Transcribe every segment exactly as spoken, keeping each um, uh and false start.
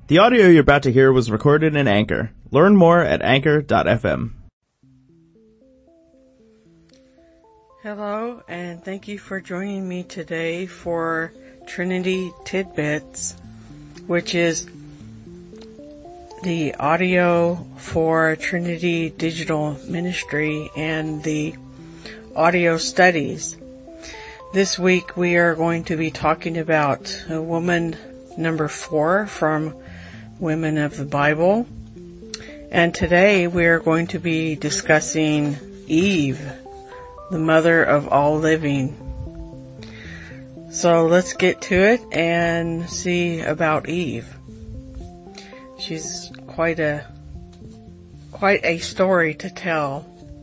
The audio you're about to hear was recorded in Anchor. Learn more at anchor dot f m. Hello, and thank you for joining me today for Trinity Tidbits, which is the audio for Trinity Digital Ministry and the audio studies. This week we are going to be talking about a woman number four from Women of the Bible. And today we are going to be discussing Eve, the mother of all living. So let's get to it and see about Eve. She's quite a, quite a story to tell.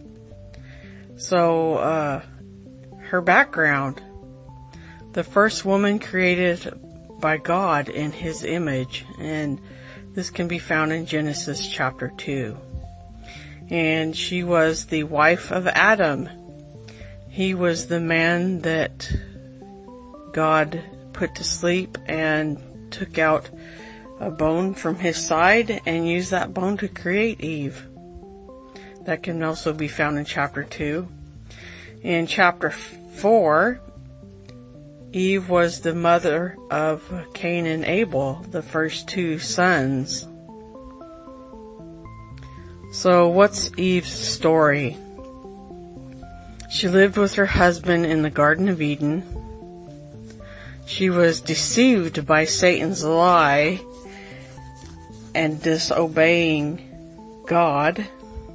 So, uh, her background. The first woman created by God in His image, and this can be found in Genesis chapter two. And she was the wife of Adam. He was the man that God put to sleep and took out a bone from his side and used that bone to create Eve. That can also be found in chapter two. In chapter four, Eve was the mother of Cain and Abel, the first two sons. So what's Eve's story? She lived with her husband in the Garden of Eden. She was deceived by Satan's lie and disobeying God.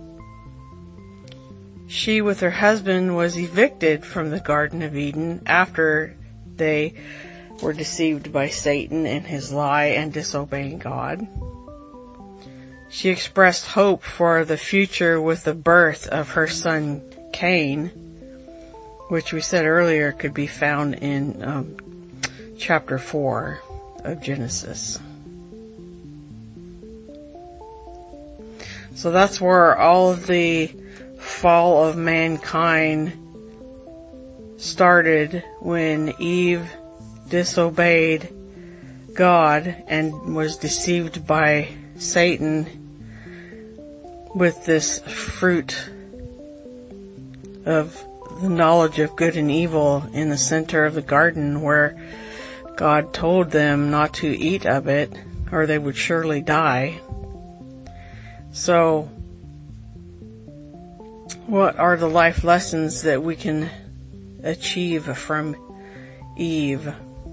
She, with her husband, was evicted from the Garden of Eden after they were deceived by Satan and his lie and disobeying God. She expressed hope for the future with the birth of her son Cain, which we said earlier could be found in um, chapter four of Genesis. So that's where all of the fall of mankind started, when Eve disobeyed God and was deceived by Satan with this fruit of the knowledge of good and evil in the center of the garden, where God told them not to eat of it or they would surely die. So, what are the life lessons that we can achieve from Eve?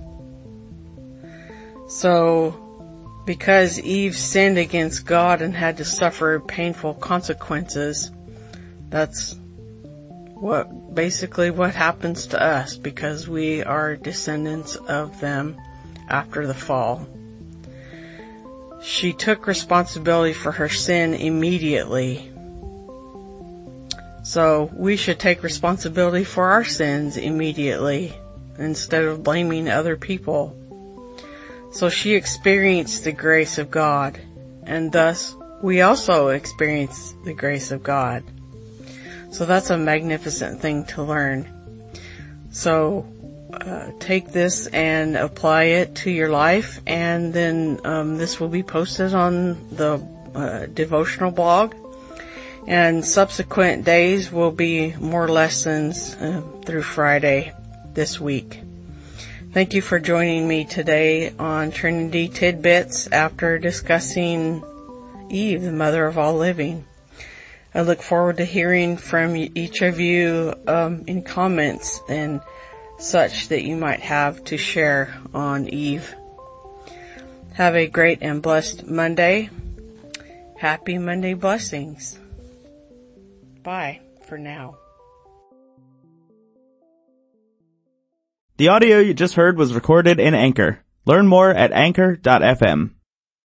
So, because Eve sinned against God and had to suffer painful consequences, that's what, basically what happens to us, because we are descendants of them after the fall. She took responsibility for her sin immediately. So we should take responsibility for our sins immediately instead of blaming other people. So she experienced the grace of God, and thus we also experience the grace of God. So that's a magnificent thing to learn. So uh, take this and apply it to your life, and then um, this will be posted on the uh, devotional blog. And subsequent days will be more lessons uh, through Friday this week. Thank you for joining me today on Trinity Tidbits after discussing Eve, the mother of all living. I look forward to hearing from each of you um, in comments and such that you might have to share on Eve. Have a great and blessed Monday. Happy Monday blessings. Bye for now. The audio you just heard was recorded in Anchor. Learn more at anchor dot f m.